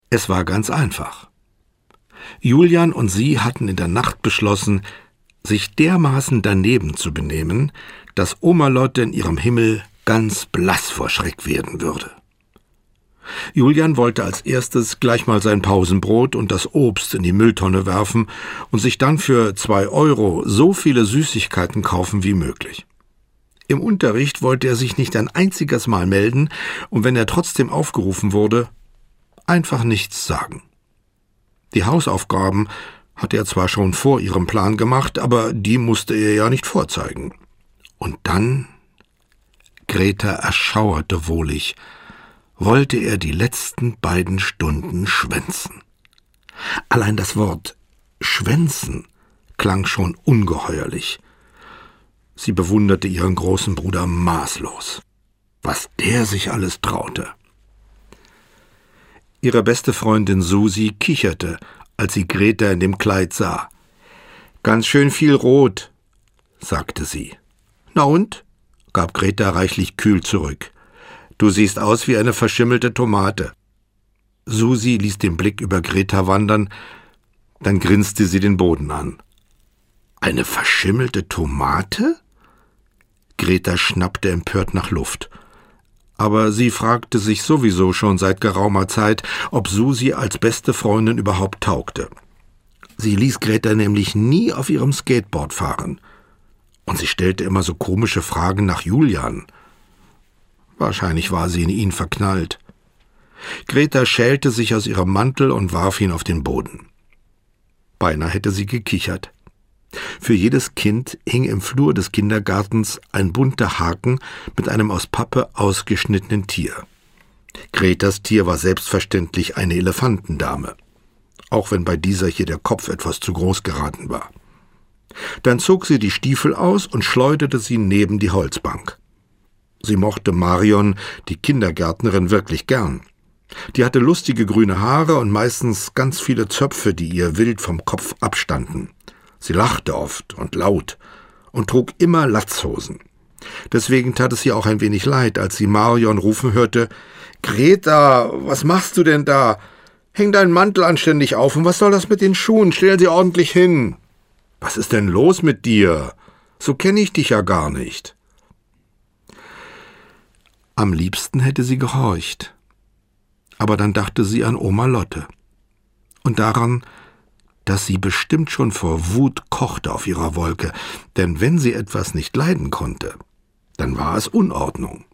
Es war ganz einfach. Julian und sie hatten in der Nacht beschlossen, sich dermaßen daneben zu benehmen, dass Oma Lotte in ihrem Himmel ganz blass vor Schreck werden würde. Julian wollte als erstes gleich mal sein Pausenbrot und das Obst in die Mülltonne werfen und sich dann für 2 € so viele Süßigkeiten kaufen wie möglich. Im Unterricht wollte er sich nicht ein einziges Mal melden und wenn er trotzdem aufgerufen wurde, einfach nichts sagen. Die Hausaufgaben hatte er zwar schon vor ihrem Plan gemacht, aber die musste er ja nicht vorzeigen. Und dann, Greta erschauerte wohlig, wollte er die letzten beiden Stunden schwänzen. Allein das Wort schwänzen klang schon ungeheuerlich. Sie bewunderte ihren großen Bruder maßlos, was der sich alles traute. Ihre beste Freundin Susi kicherte, als sie Greta in dem Kleid sah. »Ganz schön viel Rot«, sagte sie. »Na und?«, gab Greta reichlich kühl zurück. »Du siehst aus wie eine verschimmelte Tomate.« Susi ließ den Blick über Greta wandern, dann grinste sie den Boden an. »Eine verschimmelte Tomate?« Greta schnappte empört nach Luft. Aber sie fragte sich sowieso schon seit geraumer Zeit, ob Susi als beste Freundin überhaupt taugte. Sie ließ Greta nämlich nie auf ihrem Skateboard fahren. Und sie stellte immer so komische Fragen nach Julian. Wahrscheinlich war sie in ihn verknallt. Greta schälte sich aus ihrem Mantel und warf ihn auf den Boden. Beinahe hätte sie gekichert. Für jedes Kind hing im Flur des Kindergartens ein bunter Haken mit einem aus Pappe ausgeschnittenen Tier. Gretas Tier war selbstverständlich eine Elefantendame, auch wenn bei dieser hier der Kopf etwas zu groß geraten war. Dann zog sie die Stiefel aus und schleuderte sie neben die Holzbank. Sie mochte Marion, die Kindergärtnerin, wirklich gern. Die hatte lustige grüne Haare und meistens ganz viele Zöpfe, die ihr wild vom Kopf abstanden. Sie lachte oft und laut und trug immer Latzhosen. Deswegen tat es ihr auch ein wenig leid, als sie Marion rufen hörte: »Greta, was machst du denn da? Häng deinen Mantel anständig auf und was soll das mit den Schuhen? Stell sie ordentlich hin. Was ist denn los mit dir? So kenne ich dich ja gar nicht.« Am liebsten hätte sie gehorcht. Aber dann dachte sie an Oma Lotte und daran, dass sie bestimmt schon vor Wut kochte auf ihrer Wolke, denn wenn sie etwas nicht leiden konnte, dann war es Unordnung.